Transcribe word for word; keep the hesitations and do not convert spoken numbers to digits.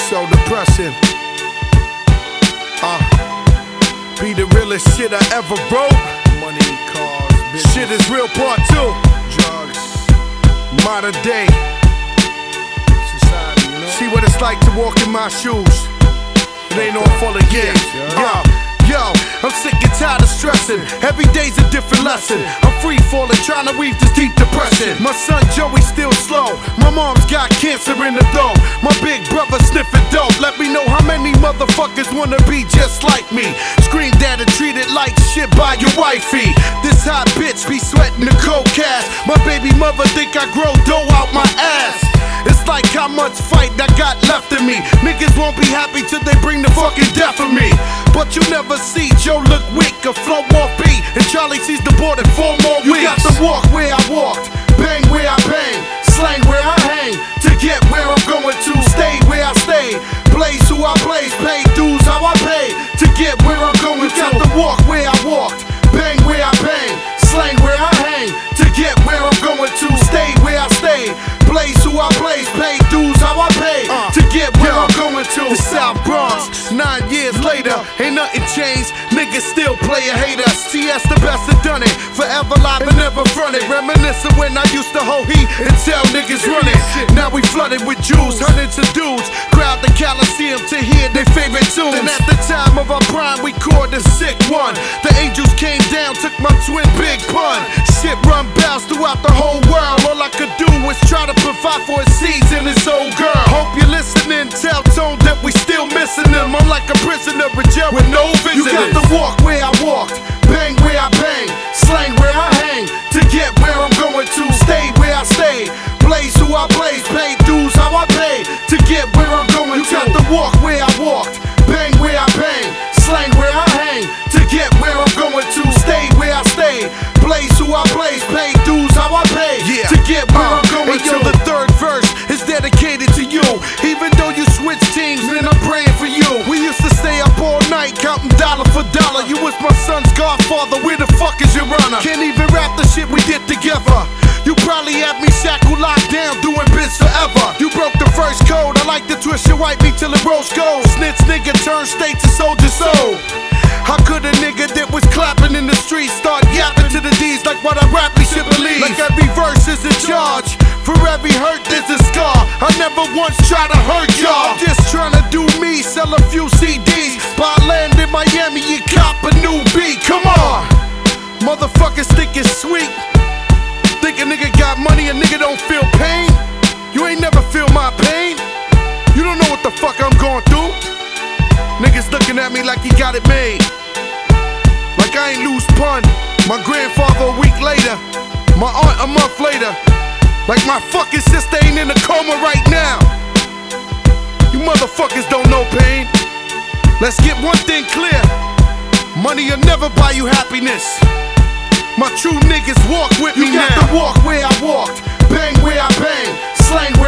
so depressing. Uh, be the realest shit I ever wrote. Money, cars, business. Shit is real part two. Drugs, modern day society, you know? See what it's like to walk in my shoes. It ain't all full of games. Yo, yo, I'm sick and tired of stressing. Every day's a different lesson. I'm free falling, trying to weave this deep depression. My son Joey still slow. My mom's got cancer in the throat. My big brother sniffing dope. Let me know how many motherfuckers wanna be just like me. Screamed at and treated like shit by your wifey. This hot bitch be sweating the cold cash. My baby mother think I grow dough out my ass. It's like how much fight I got left in me. Niggas won't be happy till they bring the fucking death of me. But you never see Joe look weak or flow more beat, and Charlie sees the board in four more weeks. You got to walk where I walked, bang where I bang, slang where I hang, to get where I'm going to, stay where I stay, blaze who I blaze, pay dues how I pay, to get where I'm going to. You got to walk where I walked, bang where I bang, slang where I hang, to get where I'm going to, stay where I stay, blaze who I blaze, pay dues how I pay, uh, to get where yo, I'm going to. The South Bronx, nine years later, ain't nothing changed. Niggas still play a hater. C S the best that done it, forever live and never fronted. Reminiscing when I used to hold heat and tell niggas run it. Now we flooded with Jews, hundreds of dudes, crowd the Coliseum to hear their favorite tunes. And at the time of our prime, we caught the sick one. The angels came down, took my twin big pun. Shit run bells throughout the whole world. All I could do was try to provide for his seeds and his old girl. Hope you're listening, tell Tone that we still missing them. I'm like a prisoner in jail with no visitors. You got to walk where I walked, bang where I bang, slang where I hang, to get where I'm going to, stay where I stay, blaze who I blaze, pay dues how I pay, to get where I'm going to. You got to walk where I walked, bang where I bang, slang where I hang, to get where I'm going to, stay where I stay, blaze who I blaze, pay dues how I pay, yeah, to get where uh, I'm going to. The third verse is dedicated to you. Even though you switch teams, then I'm praying for you. We used to stay up all night counting dollar for dollar. You was my son's godfather, where the fuck is your runner? Can't even rap the shit we did together. You probably had me shackled locked down doing bits forever. You broke the first code, I like to twist your white meat till it rose gold. Snitch nigga turn state to soldier soul. How could a nigga that was clapping in the streets start yapping to the D's like what I raply should believe? Like every verse is a charge, for every hurt there's a scar. I never once try to hurt y'all. I'm just trying to do me, sell a few C Ds, buy land in Miami, you cop a new beat. Come on, motherfuckers think it's sweet. Think a nigga got money, a nigga don't feel pain. You ain't never feel my pain. You don't know what the fuck I'm going through. Niggas looking at me like he got it made, like I ain't lose pun. My grandfather a week later, my aunt a month later, like my fucking sister ain't in a coma right now. You motherfuckers don't know pain. Let's get one thing clear, money will never buy you happiness. My true niggas walk with me now. You got to walk where I walked, bang where I bang, slang where